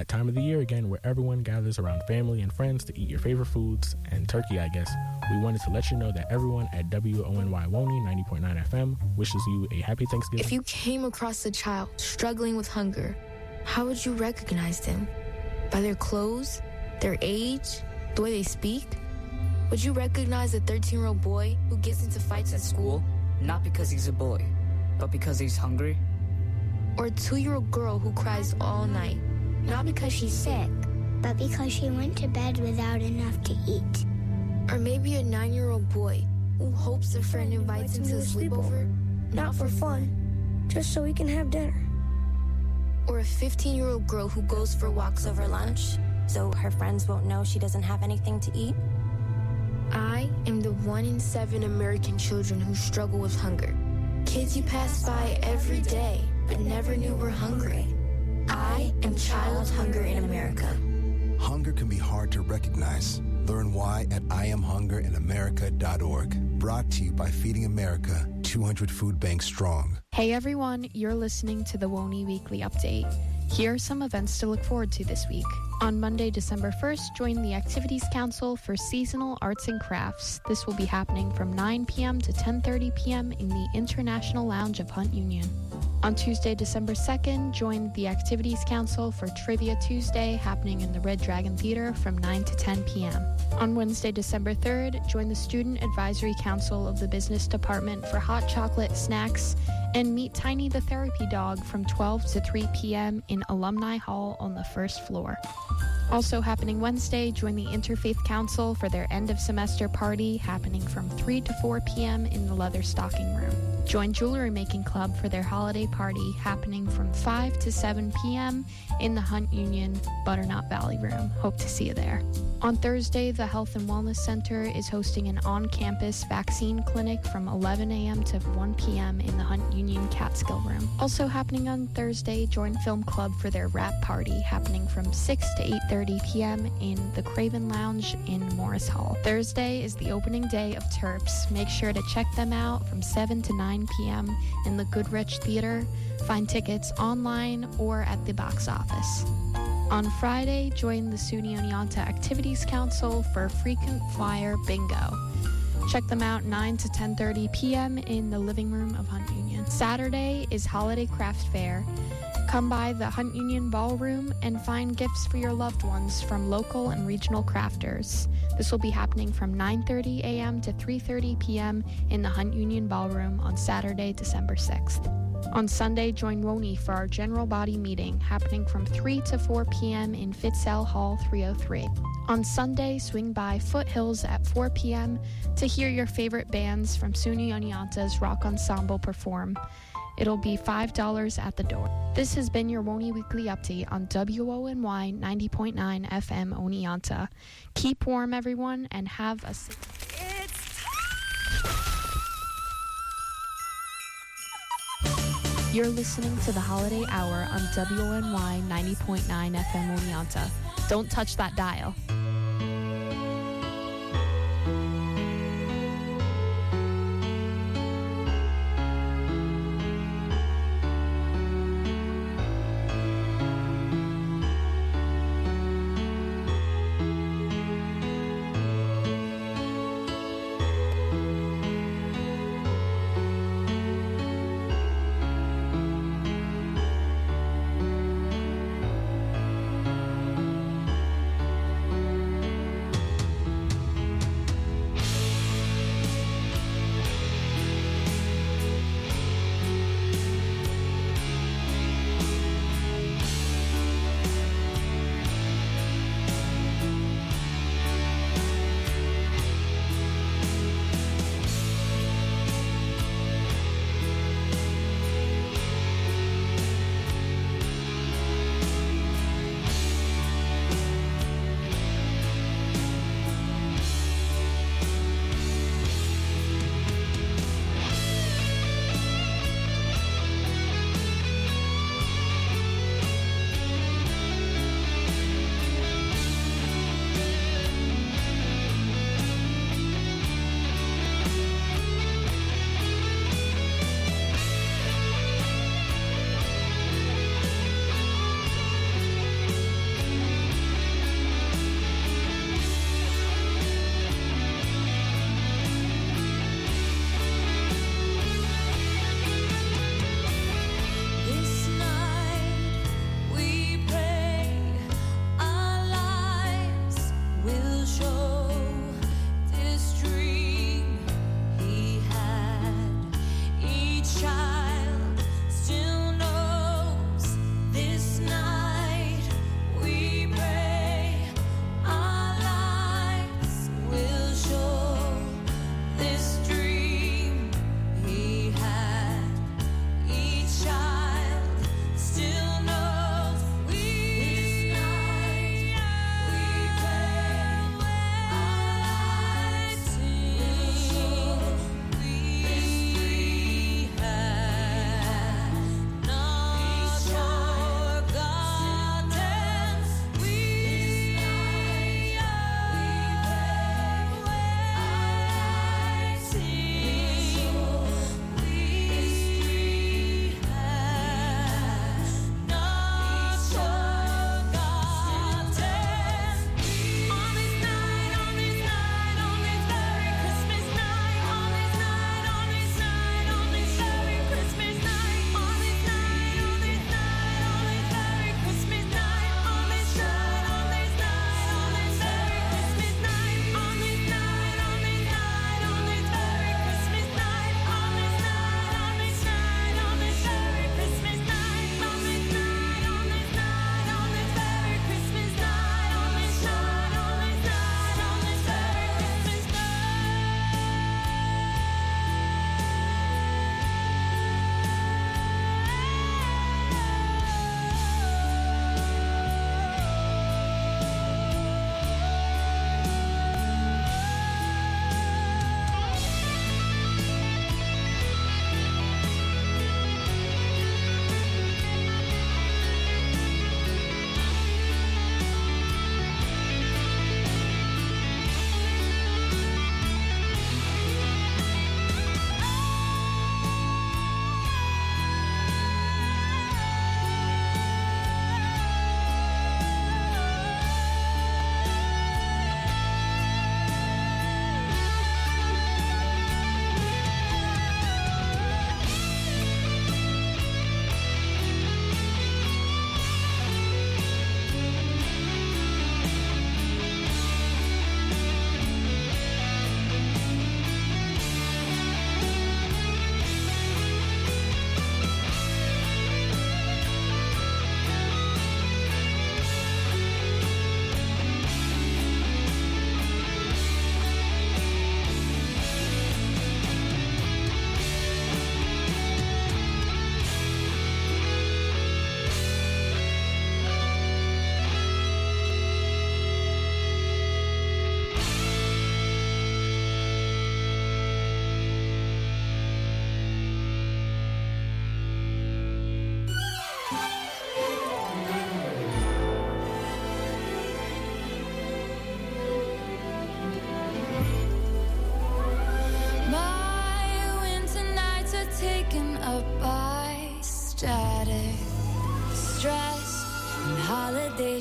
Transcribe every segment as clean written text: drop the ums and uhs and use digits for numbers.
that time of the year again where everyone gathers around family and friends to eat your favorite foods and turkey, I guess. We wanted to let you know that everyone at WONY Woney 90.9 FM wishes you a happy Thanksgiving. If you came across a child struggling with hunger, how would you recognize them? By their clothes? Their age? The way they speak? Would you recognize a 13-year-old boy who gets into fights at school? Not because he's a boy, but because he's hungry? Or a 2-year-old girl who cries all night? Not because she's sick, but because she went to bed without enough to eat. Or maybe a 9-year-old boy who hopes a friend invites him to a sleepover? Not for fun, just so we can have dinner. Or a 15-year-old girl who goes for walks over lunch, so her friends won't know she doesn't have anything to eat? I am the 1 in 7 American children who struggle with hunger. Kids you pass by every day, but never knew were hungry. I am Child Hunger in America. Hunger can be hard to recognize. Learn why at IamHungerInAmerica.org. Brought to you by Feeding America, 200 food banks strong. Hey everyone, you're listening to the WONY Weekly Update. Here are some events to look forward to this week. On Monday, December 1st, join the Activities Council for Seasonal Arts and Crafts. This will be happening from 9 p.m. to 10:30 p.m. in the International Lounge of Hunt Union. On Tuesday, December 2nd, join the Activities Council for Trivia Tuesday, happening in the Red Dragon Theater from 9 to 10 p.m. On Wednesday, December 3rd, join the Student Advisory Council of the Business Department for hot chocolate snacks and meet Tiny the Therapy Dog from 12 to 3 p.m. in Alumni Hall on the first floor. Also happening Wednesday, join the Interfaith Council for their end-of-semester party, happening from 3 to 4 p.m. in the Leather Stocking Room. Join Jewelry Making Club for their holiday party, happening from 5 to 7 p.m. in the Hunt Union Butternut Valley Room. Hope to see you there. On Thursday, the Health and Wellness Center is hosting an on-campus vaccine clinic from 11 a.m. to 1 p.m. in the Hunt Union Catskill Room. Also happening on Thursday, join Film Club for their wrap party, happening from 6 to 8:30 p.m. in the Craven Lounge in Morris Hall. Thursday is the opening day of Terps. Make sure to check them out from 7 to 9 p.m. in the Goodrich Theater. Find tickets online or at the box office. On Friday, join the SUNY Oneonta Activities Council for Frequent Flyer Bingo. Check them out 9 to 10:30 p.m. in the living room of Hunt Union. Saturday is Holiday Craft Fair. Come by the Hunt Union Ballroom and find gifts for your loved ones from local and regional crafters. This will be happening from 9:30 a.m. to 3:30 p.m. in the Hunt Union Ballroom on Saturday, December 6th. On Sunday, join WONY for our general body meeting, happening from 3 to 4 p.m. in Fitzell Hall 303. On Sunday, swing by Foothills at 4 p.m. to hear your favorite bands from SUNY Oneonta's Rock Ensemble perform. It'll be $5 at the door. This has been your WONY Weekly Update on WONY 90.9 FM Oneonta. Keep warm, everyone, and have a... You're listening to the Holiday Hour on WONY 90.9 FM Oneonta. Don't touch that dial.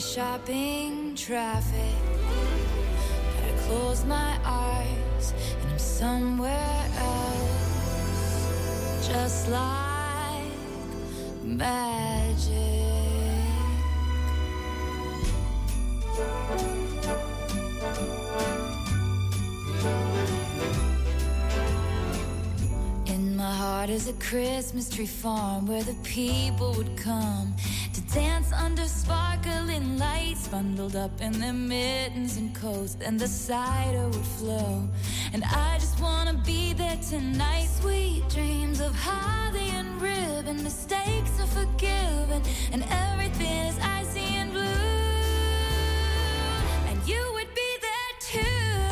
shopping traffic, but I close my eyes and I'm somewhere else, just like magic. In my heart is a Christmas tree farm where the people would come to dance under sparkling lights, bundled up in their mittens and coats, and the cider would flow. And I just wanna be there tonight. Sweet dreams of holly and ribbon, mistakes are forgiven, and everything is icy and blue. And you would be there too,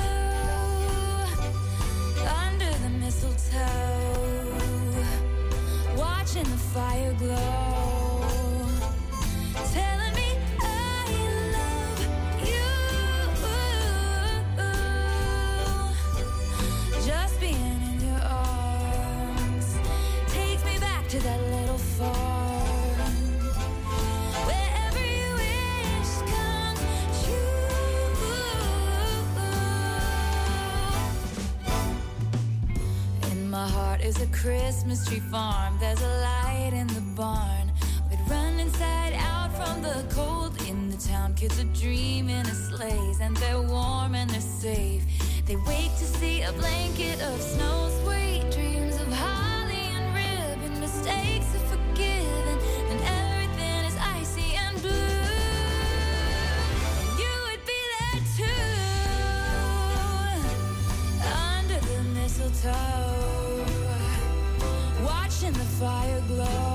under the mistletoe, watching the fire glow. To that little farm where every wish comes true. In my heart is a Christmas tree farm. There's a light in the barn. We'd run inside out from the cold. In the town, kids are dreaming of sleighs, and they're warm and they're safe. They wake to see a blanket of snow. Sweet dreams of holly and ribbon, mistakes are forgiven, and everything is icy and blue. And you would be there too, under the mistletoe, watching the fire glow.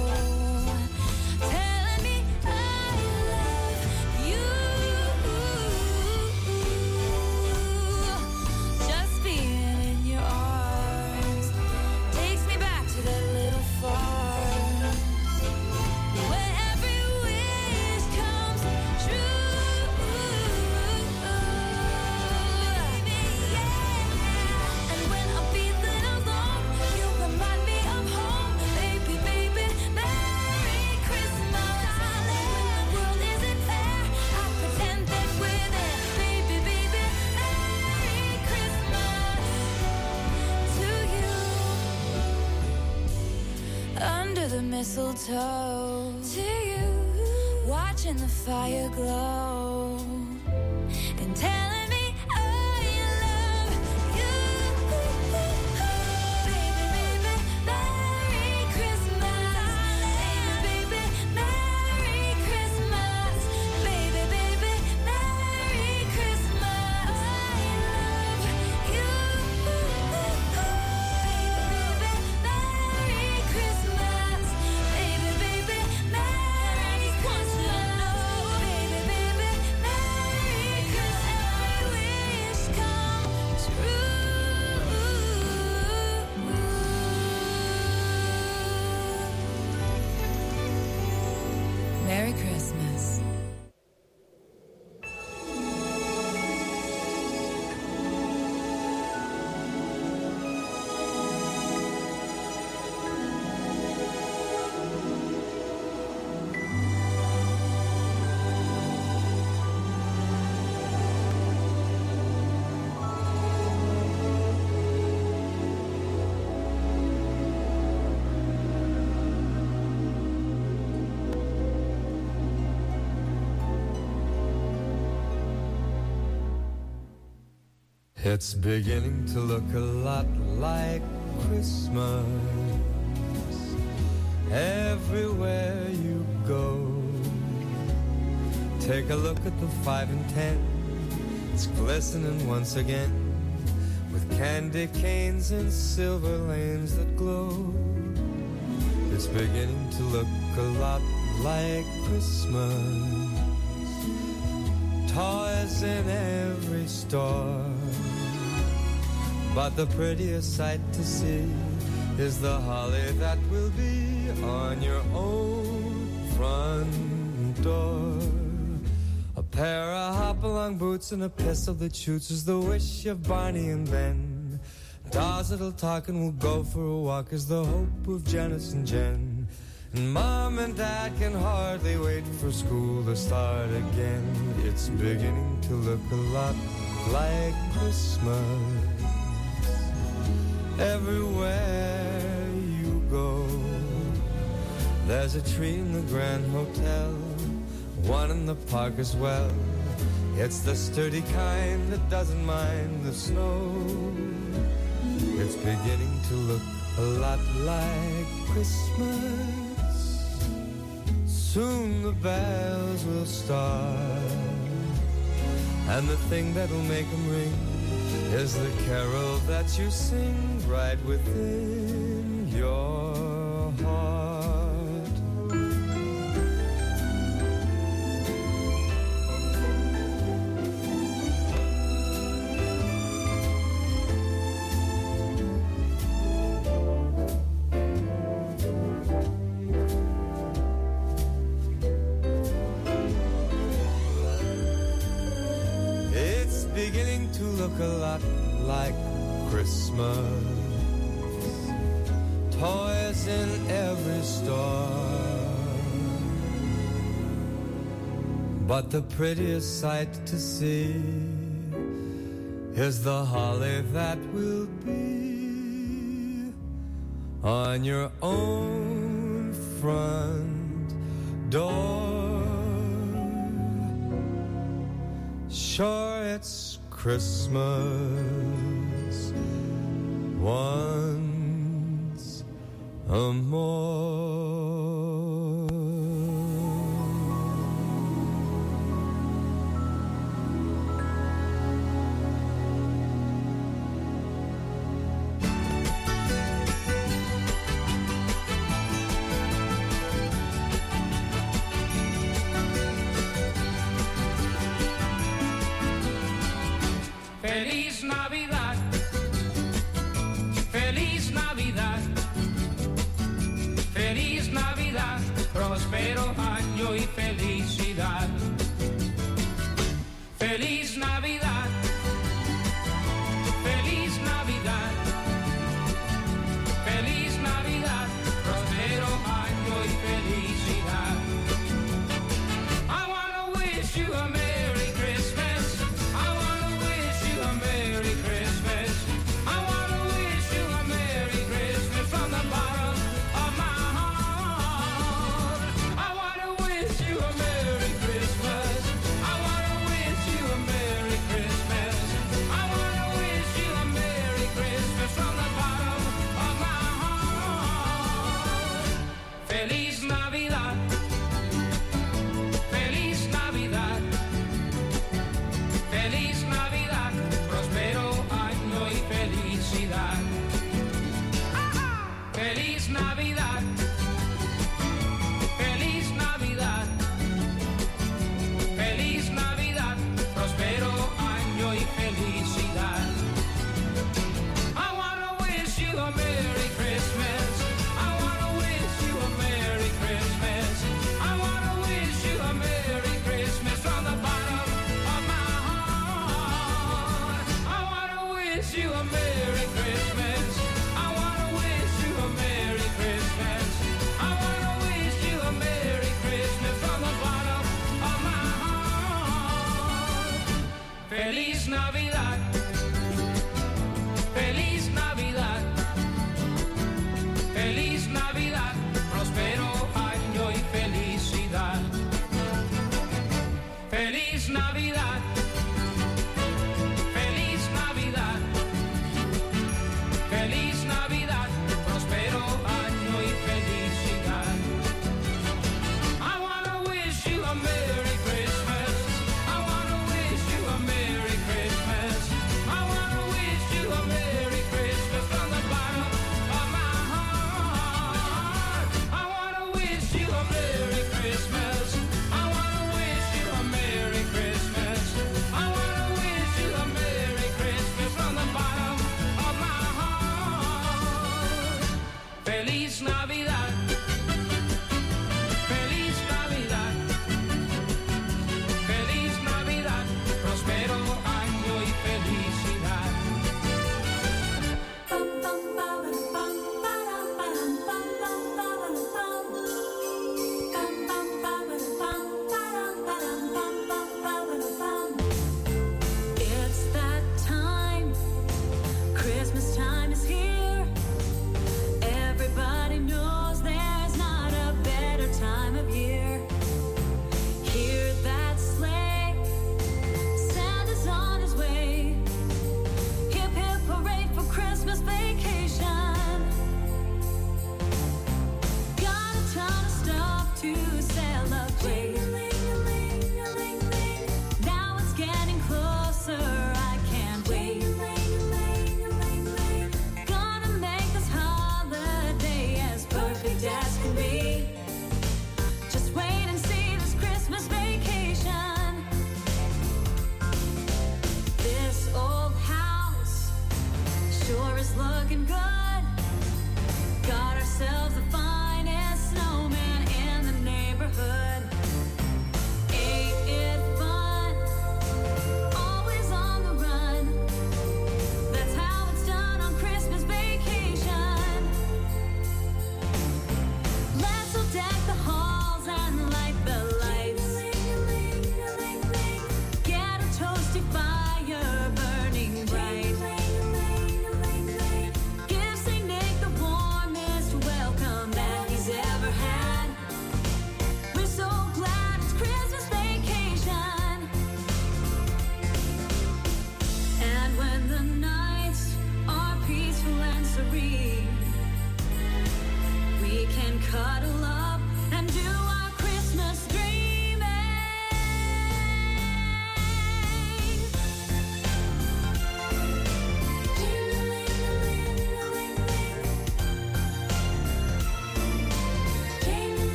The mistletoe to you, watching the fire glow and telling me I love you. Baby, baby, Merry Christmas. Baby, baby, Merry Christmas. Baby, baby, Merry Christmas. I love you. Baby, baby, Merry Christmas. Baby, baby, Merry Christmas. Baby, baby, Merry Christmas. Every wish come true. Merry Christmas. It's beginning to look a lot like Christmas everywhere you go. Take a look at the 5 and 10. It's glistening once again with candy canes and silver lanes that glow. It's beginning to look a lot like Christmas. Toys in every store, but the prettiest sight to see is the holly that will be on your own front door. A pair of hop-along boots and a pistol that shoots is the wish of Barney and Ben. Dolls that'll talk and will go for a walk is the hope of Janice and Jen. And Mom and Dad can hardly wait for school to start again. It's beginning to look a lot like Christmas. Everywhere you go, there's a tree in the Grand Hotel, one in the park as well. It's the sturdy kind that doesn't mind the snow. It's beginning to look a lot like Christmas. Soon the bells will start, and the thing that'll make them ring is the carol that you sing right within your heart. It's beginning to look a lot like Christmas. Toys in every store, but the prettiest sight to see is the holly that will be on your own front door. Sure, it's Christmas once more. Feliz Navidad, Feliz Navidad, Feliz Navidad, próspero año y felicidad. Feliz Navidad, Feliz Navidad, Feliz Navidad, próspero año y felicidad. I wanna wish you a Merry Christmas. I wanna wish you a Merry Christmas. I wanna wish you a Merry Christmas from the bottom of my heart. I wanna wish you a Merry Christmas. I wanna wish you a Merry Christmas. I wanna wish you a Merry Christmas from the bottom of my heart. Feliz Navidad. Feliz Navidad. Feliz Navidad, próspero año y felicidad. Feliz Navidad, Feliz Navidad, Feliz Navidad, próspero año y felicidad. I wanna wish you a Merry Christmas. I wanna wish you a Merry Christmas. I wanna wish you a Merry Christmas from the bottom of my heart. I wanna wish you a Merry Christmas. I wanna wish you a Merry Christmas. I wanna wish you a Merry Christmas from the bottom of my heart. Feliz Navidad. Feliz Navidad. Feliz Navidad, próspero año y felicidad. Feliz Navidad. Feliz Navidad. Feliz Navidad, próspero año y felicidad. I wanna wish you a Merry Christmas. I wanna wish you a Merry Christmas. I wanna wish you a Merry Christmas from the bottom of my heart. I wanna wish you a Merry Christmas. I wanna wish you a Merry Christmas.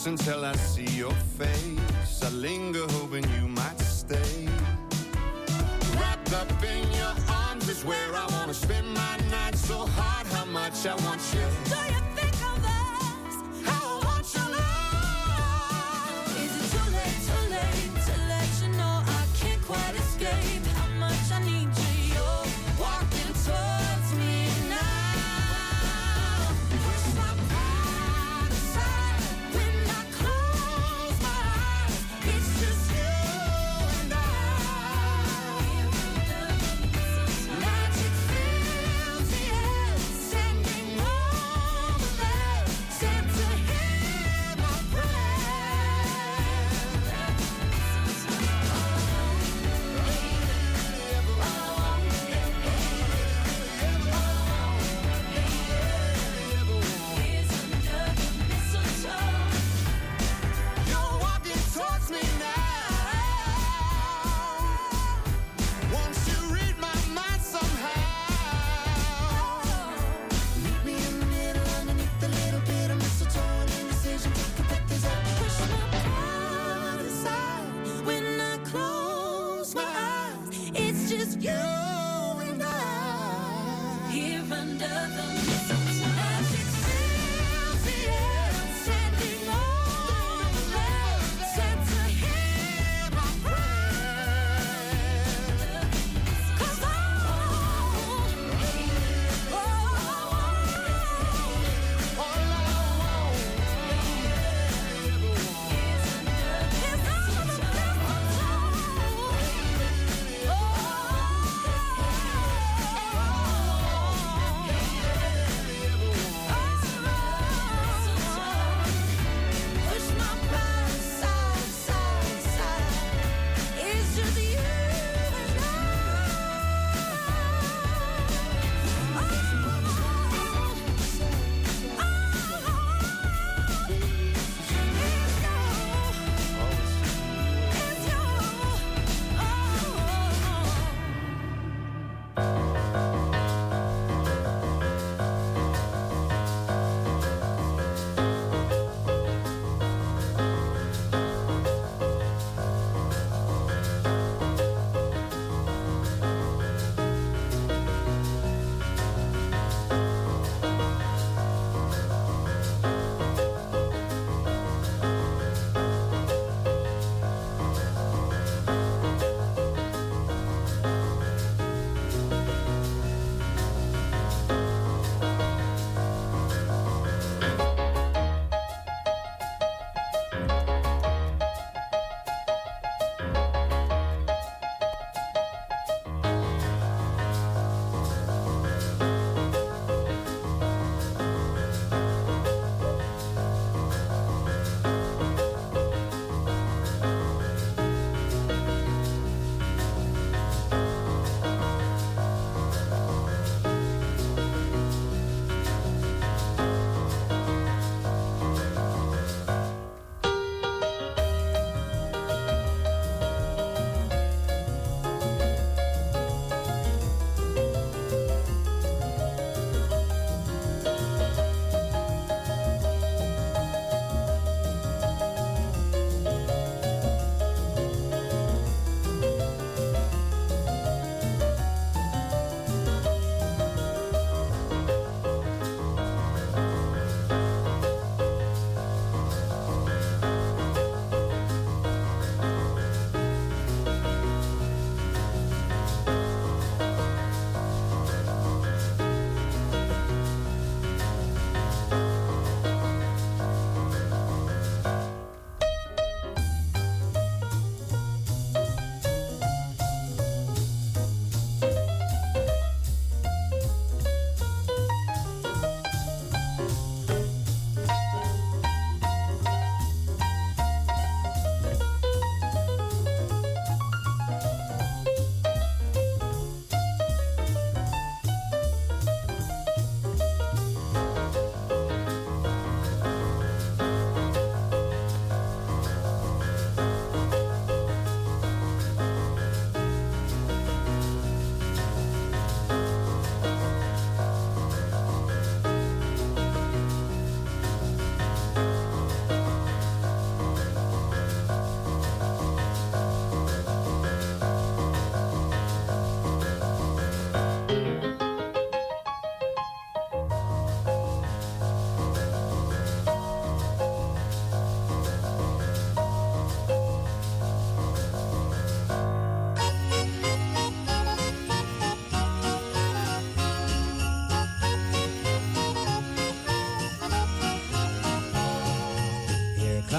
close until I see your face. I linger hoping you might stay. Wrapped up in your arms is where I wanna spend my night. So hard how much I want you. Do you think of us? How I want you now? Is it too late to let you know I can't quite escape how much I need you? You're walking towards me now. Push my pride aside when I close my eyes. It's just you.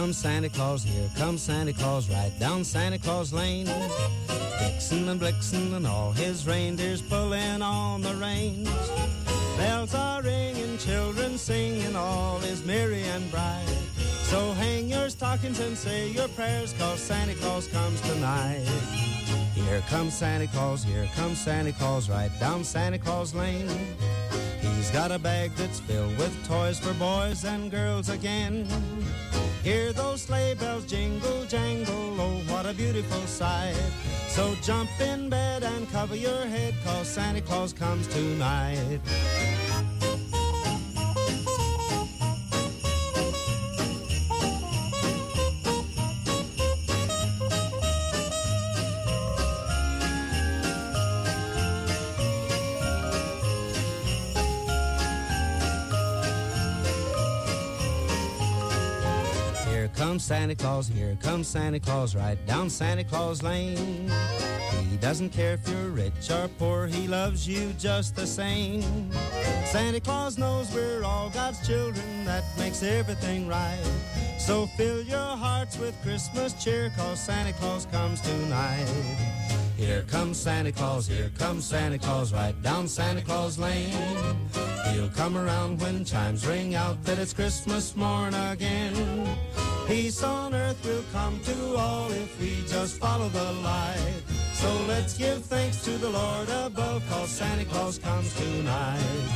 comes Santa Claus, here comes Santa Claus, right down Santa Claus Lane. Vixen and Blixen and all his reindeers pulling on the reins. Bells are ringing, children singing, all is merry and bright. So hang your stockings and say your prayers, 'cause Santa Claus comes tonight. Here comes Santa Claus, here comes Santa Claus, right down Santa Claus Lane. He's got a bag that's filled with toys for boys and girls again. Hear those sleigh bells jingle, jangle, oh, what a beautiful sight. So jump in bed and cover your head, 'cause Santa Claus comes tonight. Santa Claus, here comes Santa Claus, right down Santa Claus Lane. He doesn't care if you're rich or poor, he loves you just the same. Santa Claus knows we're all God's children, that makes everything right. So fill your hearts with Christmas cheer, 'cause Santa Claus comes tonight. Here comes Santa Claus, here comes Santa Claus, right down Santa Claus Lane. He'll come around when chimes ring out that it's Christmas morn again. Peace on earth will come to all if we just follow the light. So let's give thanks to the Lord above, 'cause Santa Claus comes tonight.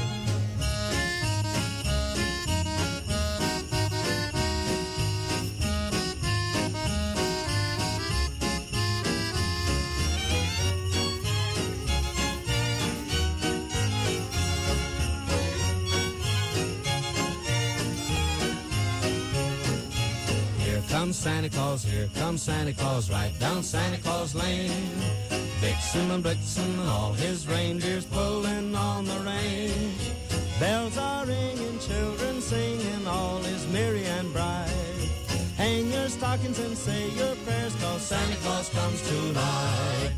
Santa Claus, here comes Santa Claus, right down Santa Claus Lane. Vixen and Blixen and all his reindeers pulling on the reins. Bells are ringing, children singing, all is merry and bright. Hang your stockings and say your prayers, 'cause Santa Claus comes tonight.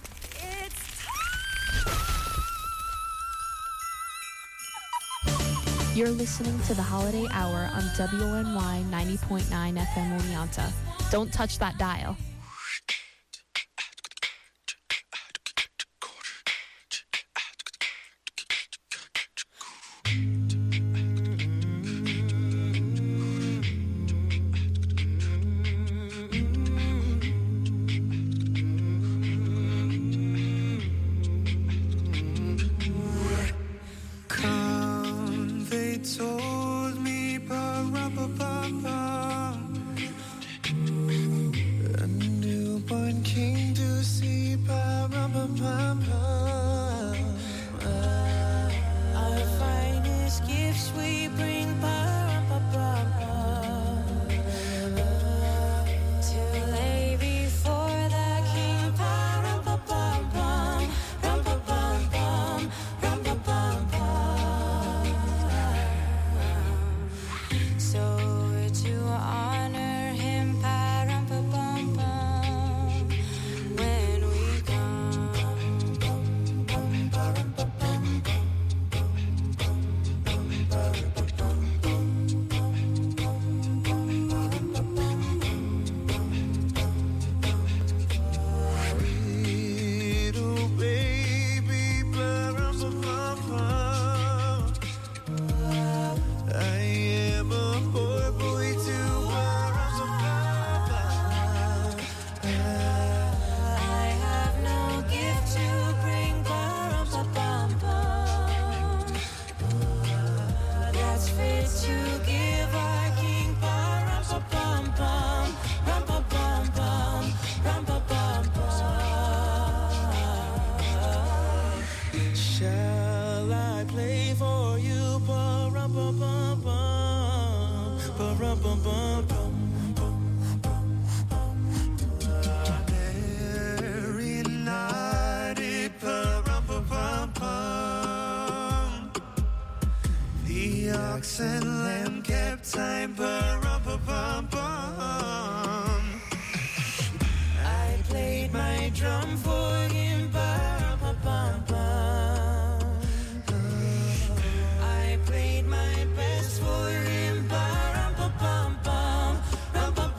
You're listening to the Holiday Hour on WNY 90.9 FM Oneonta. Don't touch that dial. I played my best for him.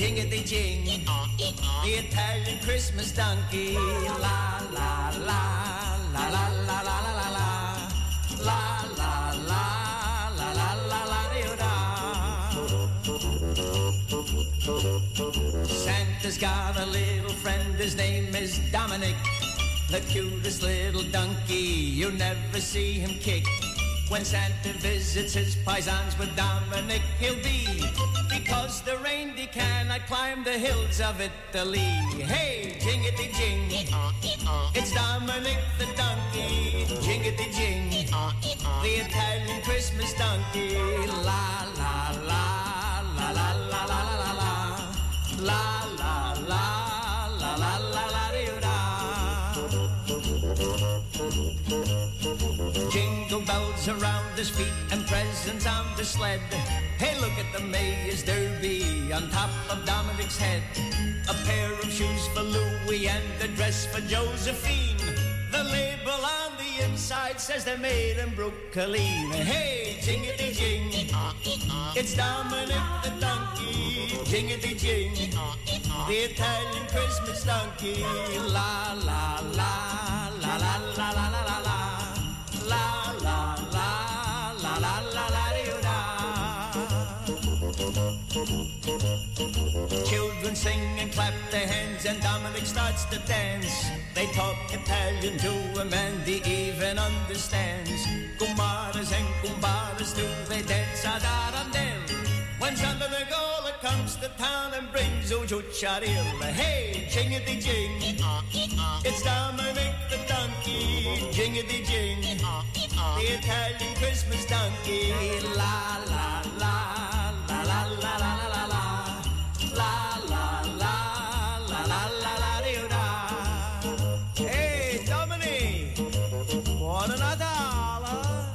jing-a-dee-jing, the Italian Christmas donkey. La la la la la la la la la la la la la la la la. Santa's got a little friend, his name is Dominic, the cutest little donkey. You never see him kick. When Santa visits his paisans with Dominic, he'll be, because the reindeer cannot climb the hills of Italy. Hey, jing-a-dee-jing, it's Dominic the donkey. Jing-a-dee-jing, the Italian Christmas donkey. La la la la la la la la la la la la la la la. Jingle bells around his feet and presents on the sled. Hey, look at the Mayor's Derby on top of Dominic's head. A pair of shoes for Louis and a dress for Josephine. The label on the inside says they're made in Brooklyn. Hey, jing-a-dee-jing, it's Dominic the donkey. Jing-a-dee-jing, the Italian Christmas donkey. La la la la la la la la la la. La la la la la la la da. Children sing and clap their hands and Dominic starts to dance. They talk Italian to him and he even understands. Kumbaras and kumbaras do they dance ad arandel. When Santa Nicola comes to town and brings Ujucharil. Hey, jing-a-dee-jing, it's Dominic the donkey. Jing-a-dee-jing, the Italian Christmas donkey. La la la la la la la la la la la la la la la la. Hey, Dominic, buon Natale.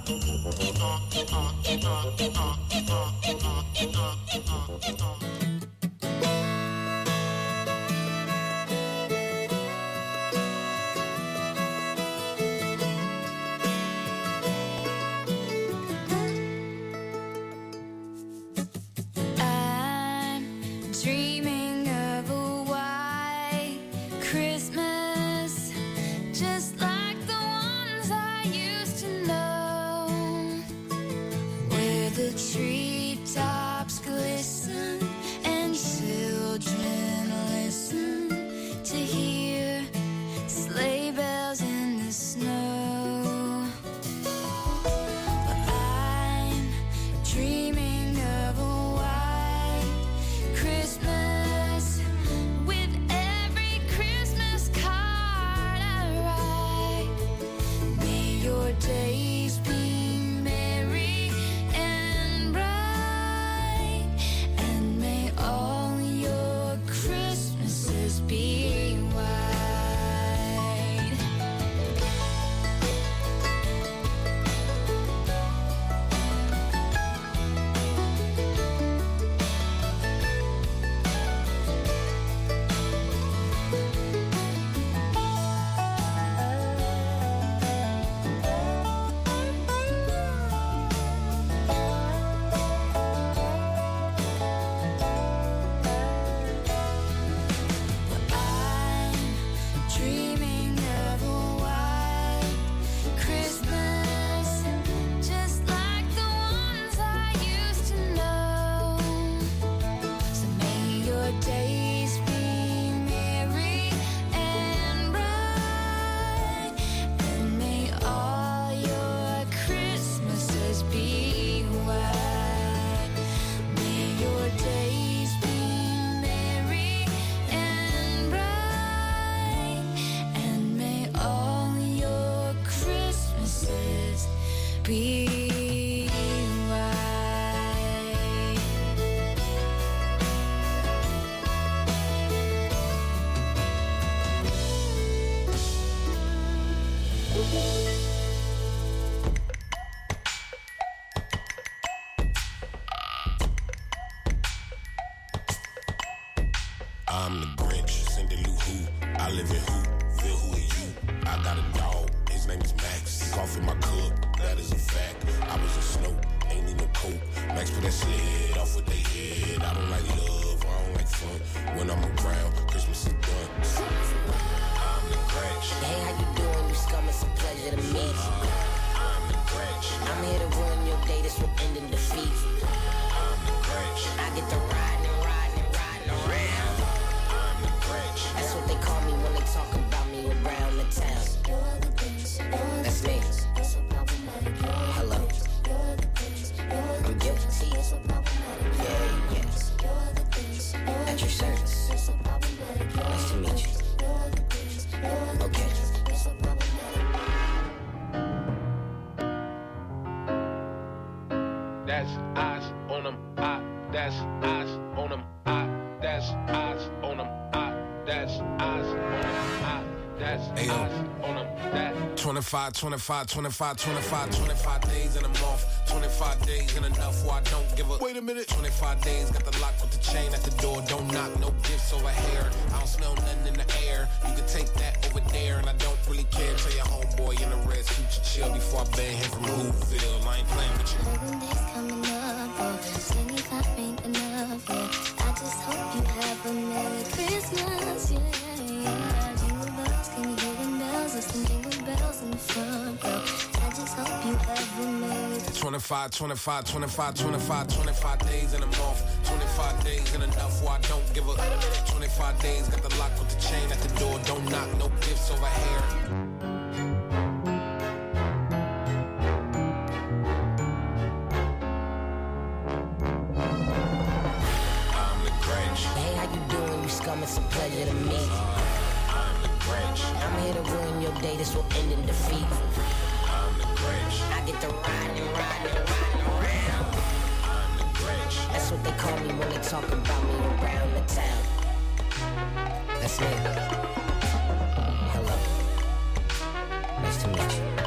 Dreaming of a white Christmas, just like the ones I used to know, where the treetops glisten and children listen to hear sleigh bells in the snow. But I'm dreaming of a Christmas with every Christmas card I write. May your days be merry and bright, and may all your Christmases be white. Dreaming of a white Christmas, just like the ones I used to know. So may your days be merry and bright, and may all your Christmases be white. May your days be merry and bright, and may all your Christmases be white. I'm the Grinch, Cindy Lou Who. I live in Whoville, who are you? I got a dog, his name is Max. Coffee in my cup, that is a fact. I was a Snow, ain't need no coke. Max put that sled off with their head. I don't like love, I don't like fun. this will end in defeat. I'm the Grinch. I get to riding around. I'm the Grinch. That's what they call me when they talk about me around the town. That's me. Hello. I'm guilty. Yeah. At your service. Nice to meet you. Okay. That's eyes on them. That's eyes on them. That's eyes on them. That's eyes on them. That's eyes on them. 25 days in a month. 25 days ain't enough where I don't give a. Wait a minute. 25 days, got the lock with the chain at the door. Don't knock, no gifts over here. I don't smell nothing in the air. You can take that over there, and I don't really care. Tell your homeboy in the red suit to chill before I bang him from Whoville. I ain't playing with you. 11 days coming up, 25 ain't enough, yeah. I just hope you have a Merry Christmas, yeah. Jingle bells, can you hear them bells? Listen, jingle bells in the front row. I just hope you have a Merry 25 days in a month. 25 days ain't enough where I don't give a. 25 days, got the lock with the chain at the door. Don't knock, no gifts over here. Scum, it's a pleasure to meet. I'm the Grinch. I'm here to ruin your day, this will end in defeat. I'm the Grinch. I get to riding around. I'm the Grinch. That's what they call me when they talk about me around the town. That's me. Hello. Nice to meet you.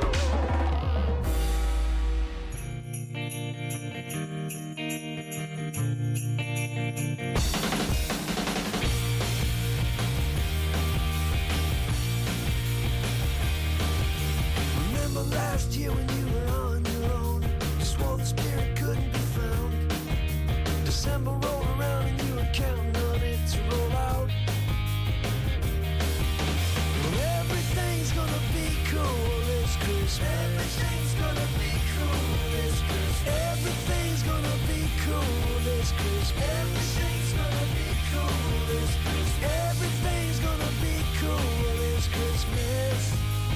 Last year when you were on your own, you swore the spirit couldn't be found. December rolled around and you were counting on it to roll out. Well, everything's gonna be cool this Christmas. Everything's gonna be cool this Christmas. Everything's gonna be cool this Christmas. Everything's gonna be cool this Christmas. Everything's gonna be cool this Christmas.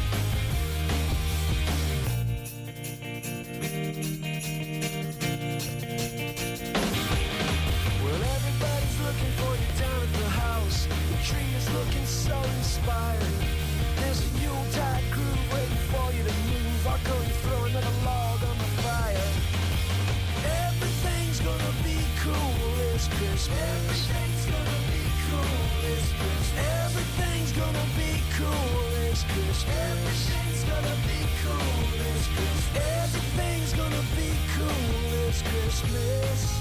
Looking so inspired. There's a Yuletide groove waiting for you to move. I'll go and throw another log on the fire. Everything's gonna be cool this Christmas. Everything's gonna be cool this Christmas. Everything's gonna be cool this Christmas. Everything's gonna be cool this Christmas. Everything's gonna be cool this Christmas.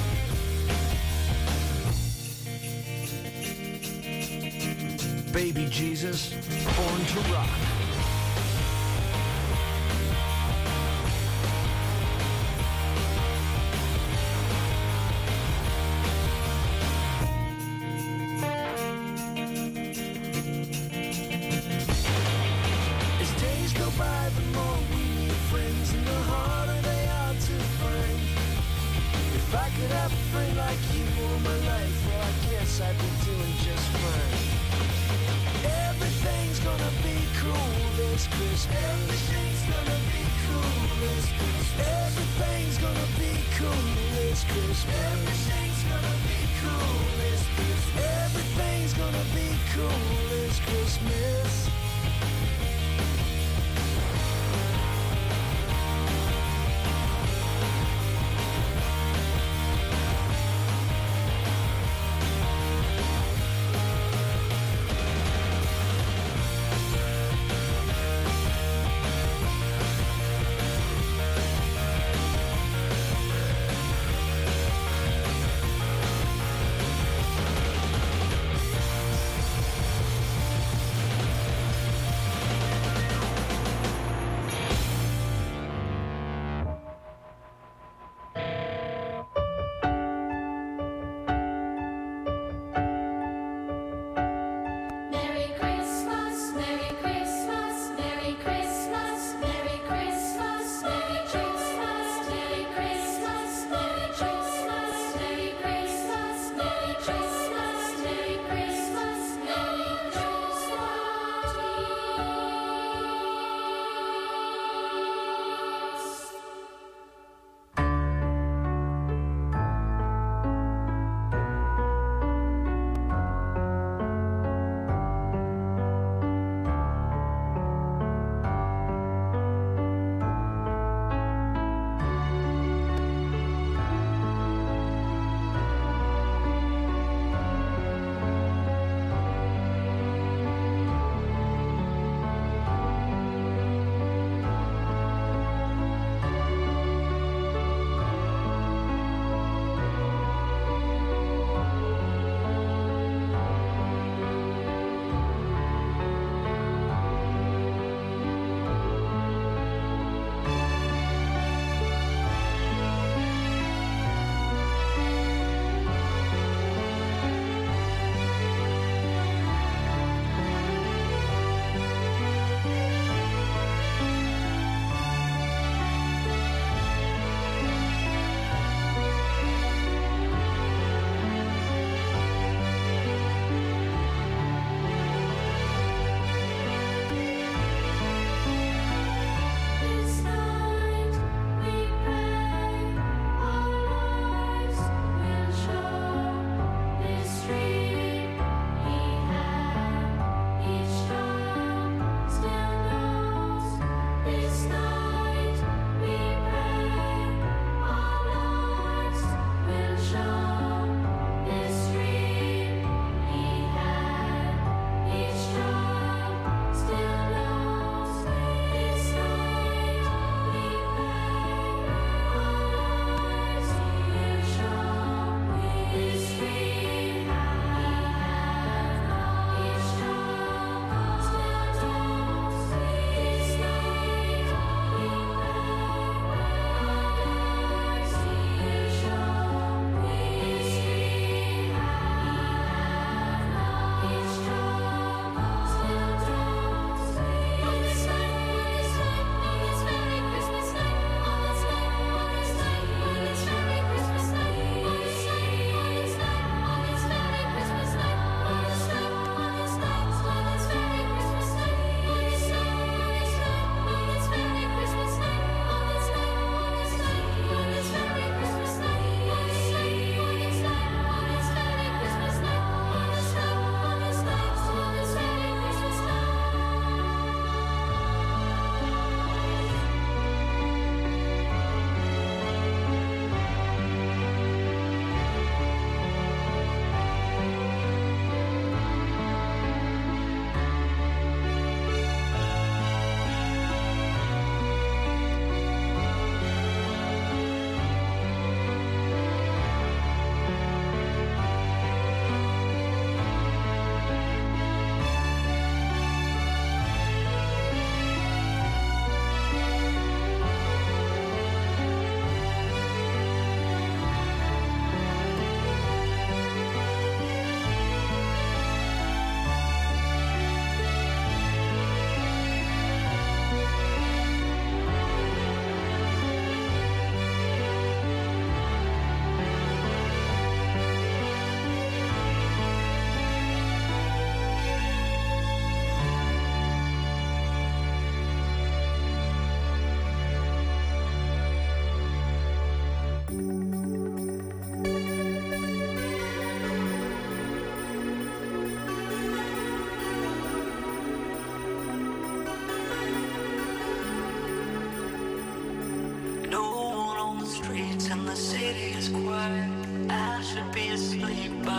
Baby Jesus, born to rock. As days go by, the more we need friends, and the harder they are to find. If I could have a friend like you all my life, well, I guess I'd be doing just fine. Everything's gonna be cool this Christmas. Everything's gonna be cool this Christmas. Everything's gonna be cool this Christmas. Everything's gonna be cool this Christmas. Everything's gonna be cool this Christmas.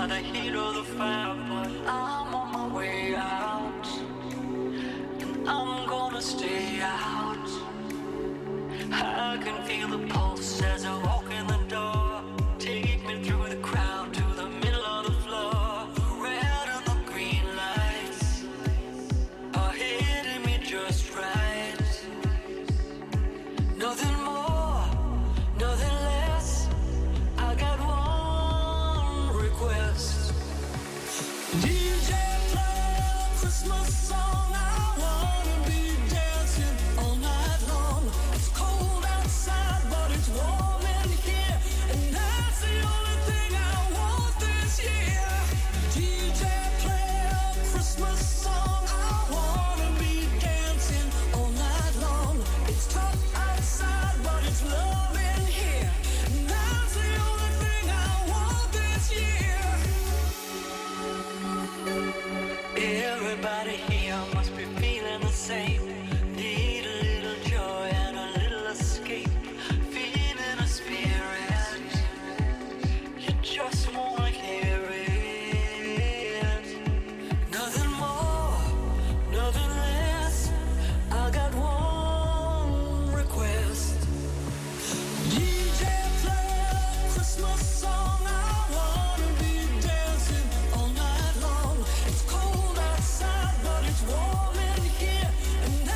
the heat of the fire, but I'm on my way out, and I'm gonna stay out. I can feel the pulse as I walk in the door. Take me through the crowd to the middle of the floor. The red and the green lights are hitting me just right. Nothing more, nothing less. I got one request. DJ, play a Christmas song. I wanna be dancing all night long. It's cold outside, but it's warm in here, and that's the only thing I want this year. DJ, play a Christmas song. I wanna be dancing all night long. It's tough outside, but it's love in here, and that's the only thing I want this year. Everybody here must be feeling the same. Need a little joy and a little escape. Feeling a spirit, you just wanna hear it. Nothing more, nothing less. I got one request. DJ, play a Christmas song. I wanna be dancing all night long. It's cold outside, but it's warm in here, and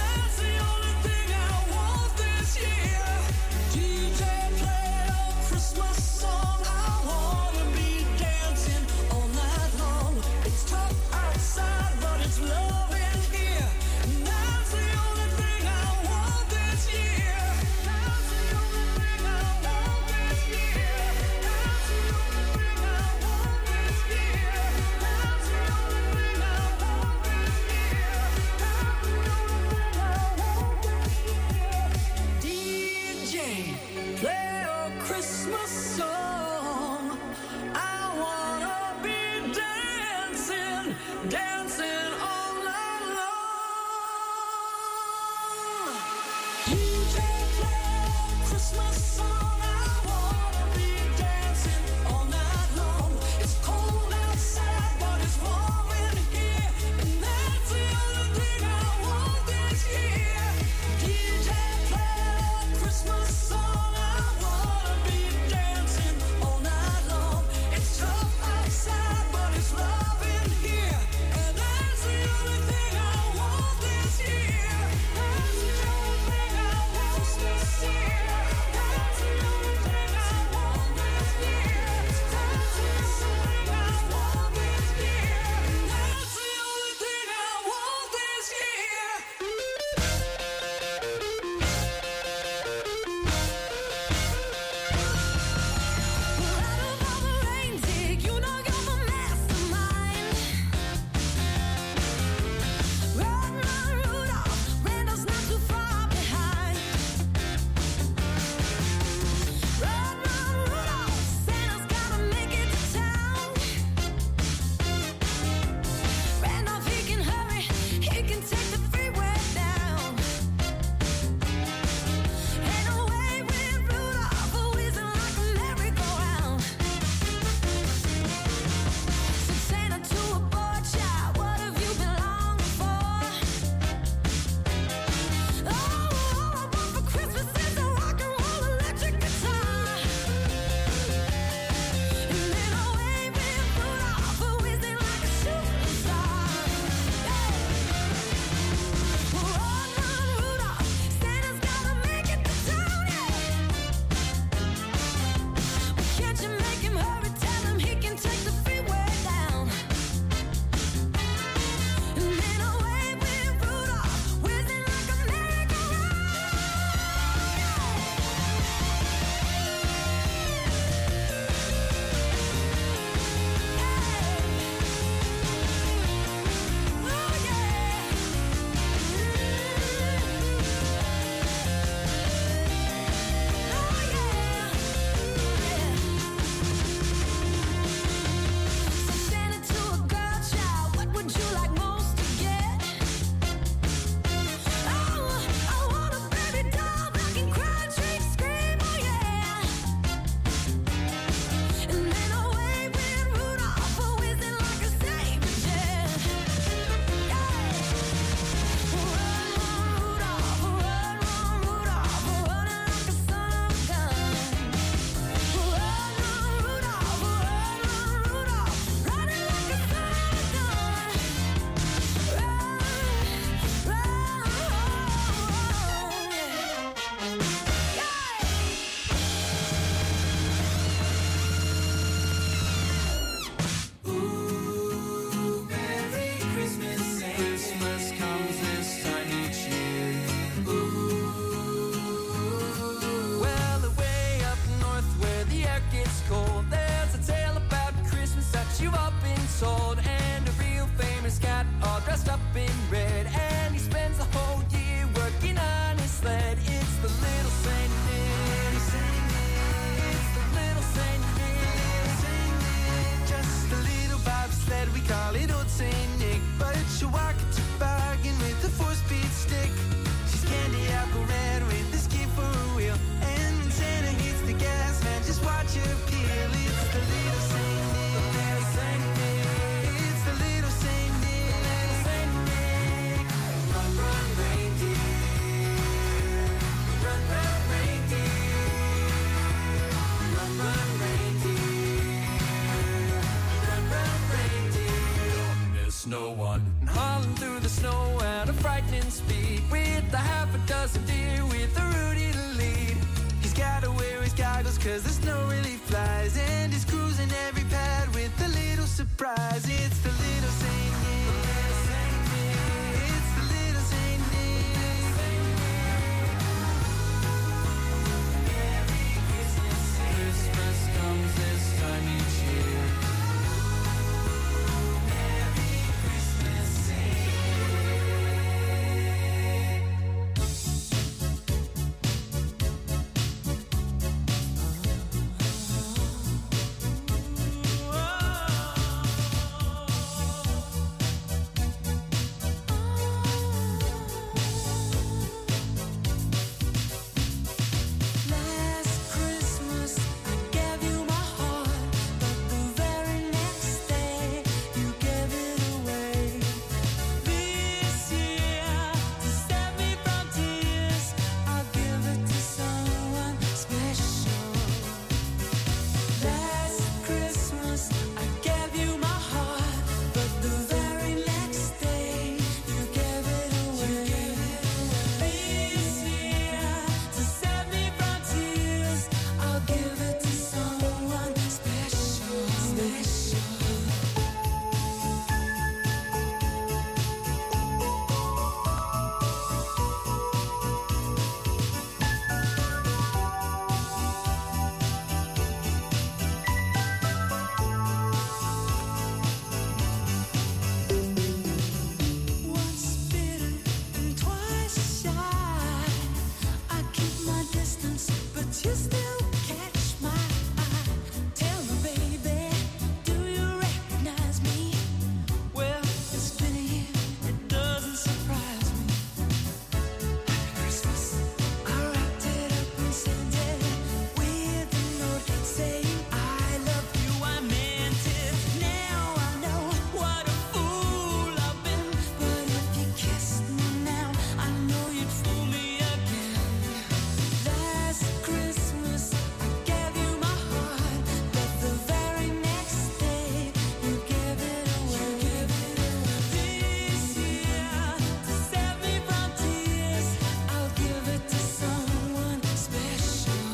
old and a real famous cat, all dressed up in red. And he spends the whole year working on his sled. It's the little Saint Nick. It's the little Saint Nick. Just a little bobsled, we call it Old Saint Nick. But she'll walk a toboggan with a 4-speed stick. She's candy apple red with a skid for a wheel. And when Santa hits the gas, man, just watch her peel. It's the little Saint Nick. The little Saint Nick. It's the little Saint Nick. Little Saint Nick. Run, run, reindeer. Run, run, reindeer. Run, run, reindeer. Run, run, reindeer. Don't miss no one. And hauling through the snow at a frightening speed, with a half a dozen deer with a Rudy to lead. He's gotta wear his goggles cause the snow really flies, and he's cruising every pad with a little surprise. It's the little Saint Nick. It's the little Saint Nick. Merry Christmas. Christmas comes this time each year. Merry Christmas, Saint. Last Christmas I gave you my heart, but the very next day you gave it away. This year, to save me from tears, I'll give it to someone special. Last Christmas I gave you my heart, but the very next day you gave it away. This year, to save me from tears, I'll give it to someone special. Once bitten and twice shy, I keep my distance, but you still catch my eye. Tell me, baby, do you recognize me? Well, it's been a year, it doesn't surprise me. Happy Christmas. I wrapped it up and sent it with a note saying I love you, I meant it. Now I know what a fool I've been, but if you kissed me now, I know you'd fool me again. Last Christmas I gave you my heart, but the very next day you gave it away. This year, to save me from tears, I'll give it to someone special.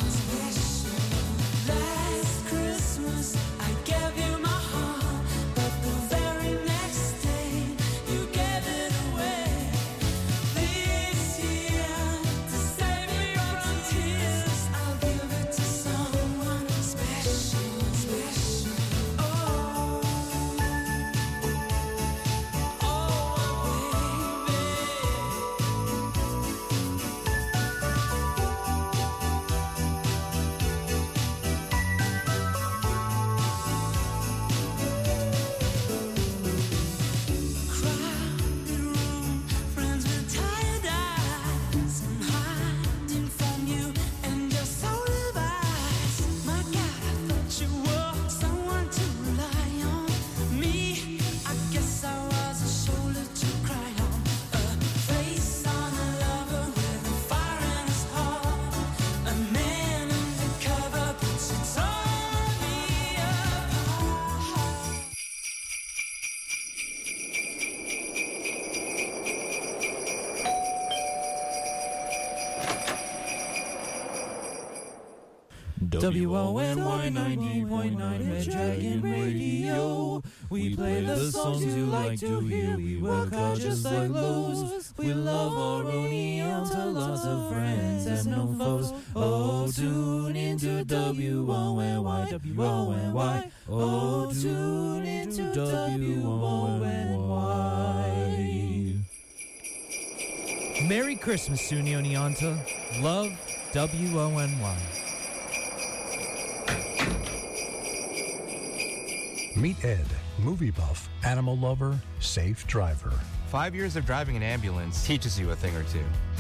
Last Christmas I gave you my heart, but the very next day you gave it away. This year, to save me from tears, I'll give it to someone special. Crowded room, friends with tired eyes, and hiding from you and your soul eyes. My God, I thought you were someone to rely on. Me, I guess I was a shoulder to cry on. A face on a lover with a fire in his heart. A man undercover puts it on me apart. WONY 90.9 Red Dragon Radio. We play the songs you like to hear. We work hard just like Lowe's. We love our Oneonta, lots of friends and no foes. Oh, tune into WONY, WONY. Oh, tune into WONY. Merry Christmas, SUNY Oneonta. Love, WONY. Meet Ed, movie buff, animal lover, safe driver. 5 years of driving an ambulance teaches you a thing or two.